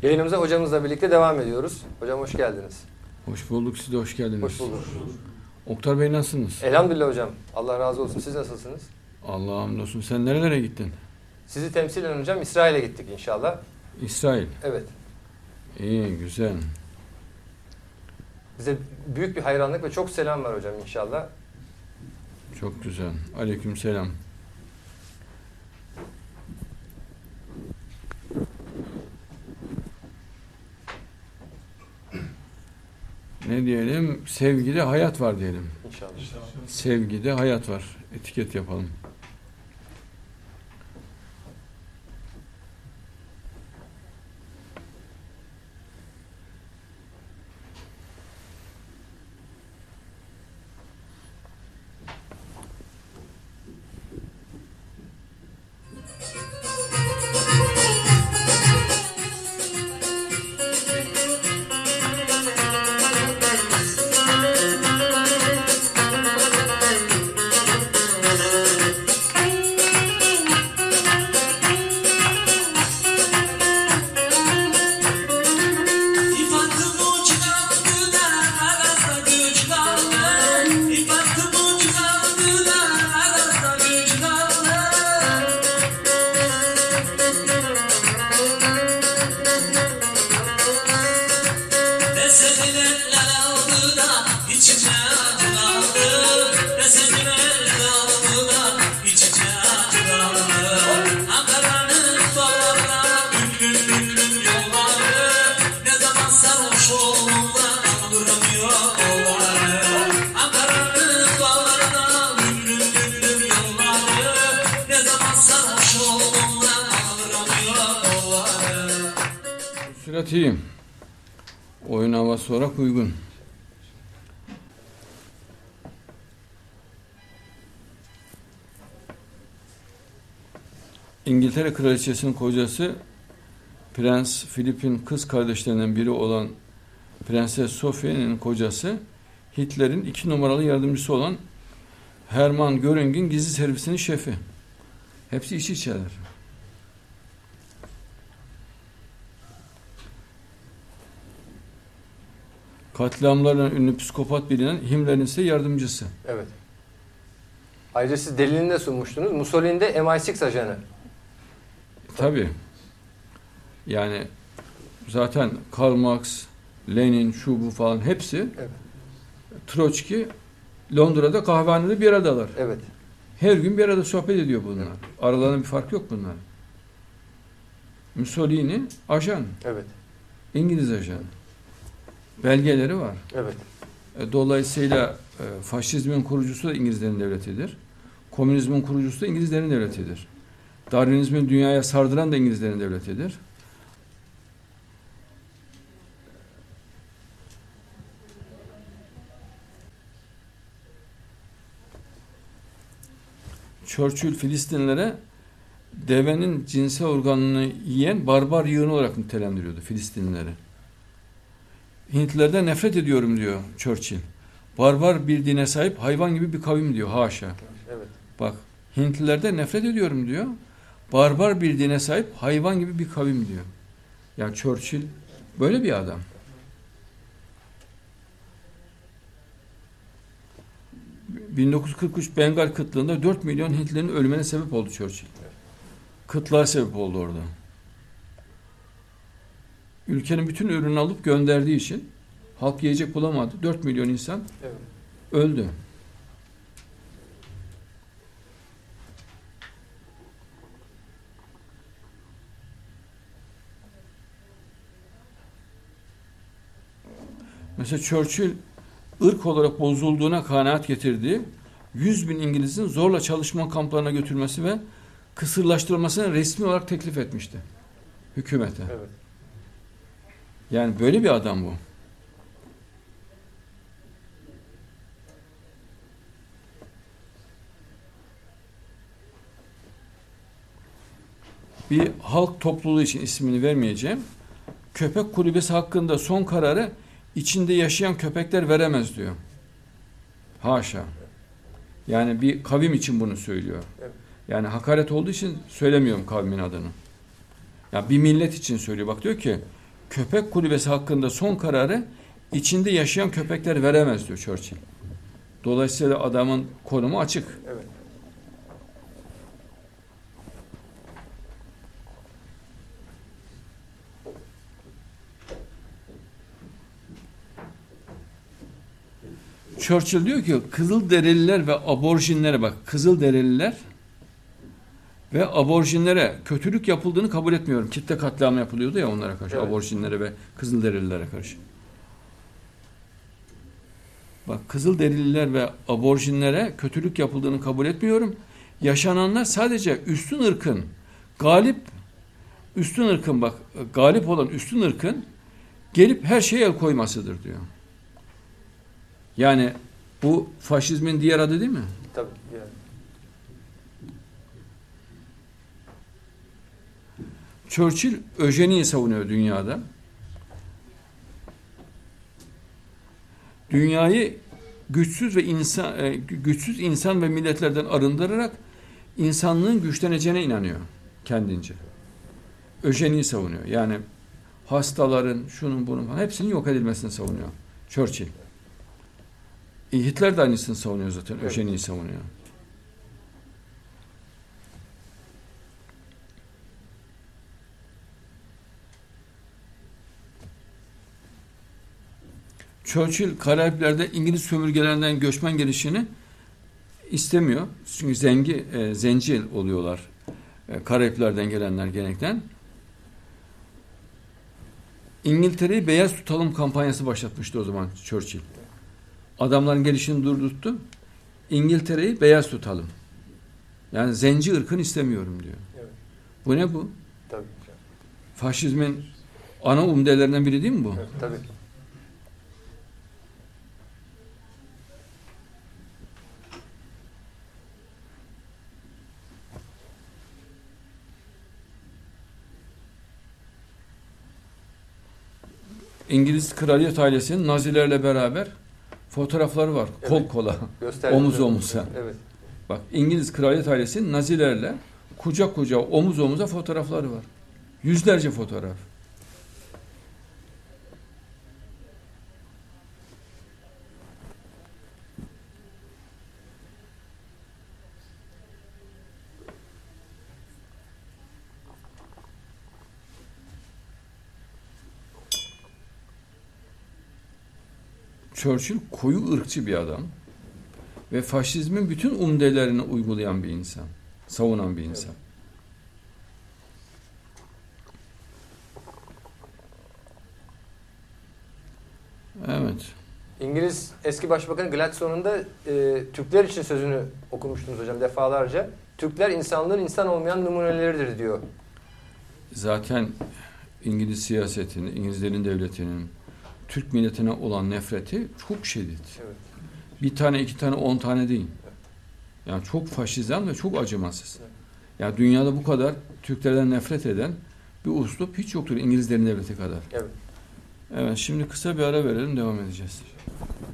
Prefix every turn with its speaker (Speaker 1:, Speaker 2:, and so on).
Speaker 1: Yayınımıza hocamızla birlikte devam ediyoruz. Hocam hoş geldiniz.
Speaker 2: Hoş bulduk, siz de hoş geldiniz.
Speaker 1: Hoş bulduk.
Speaker 2: Oktar Bey nasılsınız?
Speaker 1: Elhamdülillah hocam. Allah razı olsun. Siz nasılsınız?
Speaker 2: Allah'a hamdolsun. Sen nerelere gittin?
Speaker 1: Sizi temsilen hocam İsrail'e gittik inşallah.
Speaker 2: İsrail.
Speaker 1: Evet.
Speaker 2: İyi, güzel.
Speaker 1: Bize büyük bir hayranlık ve çok selam var hocam inşallah.
Speaker 2: Çok güzel. Aleykümselam. Ne diyelim? Sevgide hayat var diyelim.
Speaker 1: İnşallah.
Speaker 2: Sevgide hayat var. Etiket yapalım. Sürat iyi. Oyun havası olarak uygun. İngiltere Kraliçesi'nin kocası Prens Philip'in kız kardeşlerinden biri olan Prenses Sophia'nın kocası Hitler'in 2 numaralı yardımcısı olan Hermann Göring'in gizli servisinin şefi. Hepsi iç içeler. Katliamlarla ünlü psikopat bilinen Himmler'in ise yardımcısı.
Speaker 1: Evet. Ayrıca siz delilini de sunmuştunuz. Mussolini de MI6 ajanı.
Speaker 2: Tabii. Yani zaten Karl Marx, Lenin, şu bu falan hepsi
Speaker 1: Evet.
Speaker 2: Troçki Londra'da kahvehanede bir aradalar.
Speaker 1: Evet.
Speaker 2: Her gün bir arada sohbet ediyor bunlar. Evet. Aralarında bir fark yok bunlar. Mussolini ajan.
Speaker 1: Evet.
Speaker 2: İngiliz ajan. Belgeleri var.
Speaker 1: Evet.
Speaker 2: Dolayısıyla faşizmin kurucusu da İngilizlerin devletidir. Komünizmin kurucusu da İngilizlerin devletidir. Darwinizmin dünyaya sardıran da İngilizlerin devletidir. Churchill Filistinlilere devenin cinsel organını yiyen barbar yığın olarak nitelendiriyordu Filistinlileri. Hintlilerden nefret ediyorum diyor Churchill. Barbar bir dine sahip hayvan gibi bir kavim diyor. Haşa.
Speaker 1: Evet.
Speaker 2: Bak, Hintlilerden nefret ediyorum diyor. Barbar bir dine sahip hayvan gibi bir kavim diyor. Yani Churchill böyle bir adam. ...1943 Bengal kıtlığında 4 milyon Hintlilerin ölümüne sebep oldu Churchill. Kıtlığa sebep oldu orada. Ülkenin bütün ürünü alıp gönderdiği için halk yiyecek bulamadı. 4 milyon insan
Speaker 1: Evet.
Speaker 2: öldü. Mesela Churchill ırk olarak bozulduğuna kanaat getirdiği 100.000 İngiliz'in zorla çalışma kamplarına götürmesi ve kısırlaştırılmasını resmi olarak teklif etmişti hükümete.
Speaker 1: Evet.
Speaker 2: Yani böyle bir adam bu. Bir halk topluluğu için ismini vermeyeceğim. Köpek kulübesi hakkında son kararı içinde yaşayan köpekler veremez diyor. Haşa. Yani bir kavim için bunu söylüyor.
Speaker 1: Evet.
Speaker 2: Yani hakaret olduğu için söylemiyorum kavmin adını. Ya bir millet için söylüyor. Bak diyor ki köpek kulübesi hakkında son kararı içinde yaşayan köpekler veremez diyor Churchill. Dolayısıyla adamın konumu açık.
Speaker 1: Evet.
Speaker 2: Churchill diyor ki Kızılderililer ve aborjinlere bak, Kızılderililer ve aborjinlere kötülük yapıldığını kabul etmiyorum. Kitle katliamı yapılıyordu ya onlara karşı,
Speaker 1: evet.
Speaker 2: aborjinlere ve Kızılderililere karşı. Bak, Kızılderililer ve aborjinlere kötülük yapıldığını kabul etmiyorum. Yaşananlar sadece galip olan üstün ırkın gelip her şeye el koymasıdır diyor. Yani bu faşizmin diğer adı değil mi?
Speaker 1: Tabii yani.
Speaker 2: Churchill öjeniyi savunuyor dünyada. Dünyayı güçsüz insan ve milletlerden arındırarak insanlığın güçleneceğine inanıyor kendince. Öjeniyi savunuyor. Yani hastaların, şunun bunun falan hepsinin yok edilmesini savunuyor Churchill. Hitler de aynısını savunuyor zaten.
Speaker 1: Evet.
Speaker 2: Öjeniyi savunuyor. Churchill Karayipler'de İngiliz sömürgelerinden göçmen gelişini istemiyor. Çünkü zenci oluyorlar. Karayipler'den gelenler genellikle. İngiltere'yi beyaz tutalım kampanyası başlatmıştı o zaman Churchill. Adamların gelişini durdurttu. İngiltere'yi beyaz tutalım. Yani zenci ırkını istemiyorum diyor.
Speaker 1: Evet.
Speaker 2: Bu ne bu?
Speaker 1: Tabii.
Speaker 2: Faşizmin ana umdelerinden biri değil mi bu?
Speaker 1: Evet, tabii.
Speaker 2: İngiliz kraliyet ailesinin Nazilerle beraber fotoğrafları var.
Speaker 1: Evet.
Speaker 2: Kol kola,
Speaker 1: Gösterdim.
Speaker 2: omuz omuza.
Speaker 1: Evet.
Speaker 2: Bak, İngiliz kraliyet ailesinin Nazilerle kucak kucağa, omuz omuza fotoğrafları var. Yüzlerce fotoğraf. Churchill koyu ırkçı bir adam ve faşizmin bütün umdelerini uygulayan bir insan, savunan bir insan. Evet.
Speaker 1: İngiliz eski Başbakan Gladstone'un da Türkler için sözünü okumuştunuz hocam defalarca. Türkler insanlığın insan olmayan numuneleridir diyor.
Speaker 2: Zaten İngiliz siyasetinin, İngilizlerin devletinin Türk milletine olan nefreti çok şiddet.
Speaker 1: Evet.
Speaker 2: Bir tane, iki tane, 10 tane değil. Yani çok faşizan ve çok acımasız.
Speaker 1: Evet.
Speaker 2: Yani dünyada bu kadar Türklerden nefret eden bir uslup hiç yoktur İngilizlerin devleti kadar.
Speaker 1: Evet.
Speaker 2: Evet, şimdi kısa bir ara verelim, devam edeceğiz.